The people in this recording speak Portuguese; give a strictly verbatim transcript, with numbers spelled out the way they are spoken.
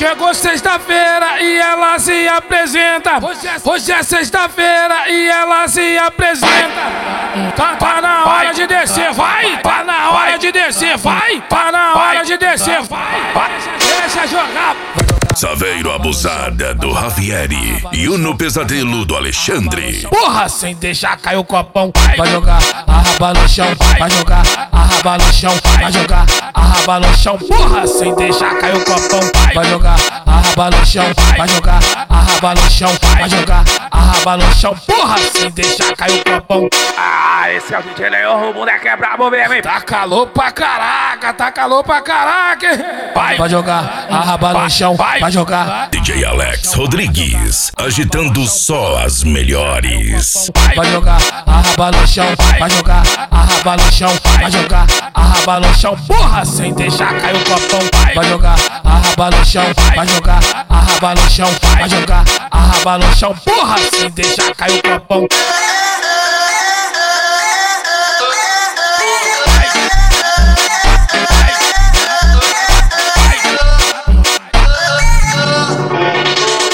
Chegou sexta-feira e ela se apresenta. Hoje é sexta-feira e ela se apresenta. Tá, tá na hora de descer, vai. Tá na hora de descer, vai. Tá na hora de descer, vai. Deixa jogar. Saveiro Abusada do Javieri e Uno Pesadelo do Alexandre. Porra, sem deixar cair o copão. Vai jogar a raba no chão. Vai jogar a raba no chão. Vai jogar a raba no chão. Porra, sem deixar cair o copão. Vai jogar a raba no chão. Vai jogar a raba no chão. Vai jogar a raba no chão. Porra, sem deixar cair o copão. Ah, esse é o D J Leão, o moleque é brabo mesmo, hein? Tá calor pra caraca, tá calor pra caraca. Vai, vai jogar a raba no chão. Vai jogar D J Alex Rodrigues, agitando só as melhores. Vai jogar a raba no chão. Vai jogar a raba no chão. Vai jogar a raba no chão. Porra, sem deixar cair o copão. Vai jogar a raba no chão. Vai jogar a raba no chão. Vai jogar a raba no chão. Porra, sem deixar cair o copão.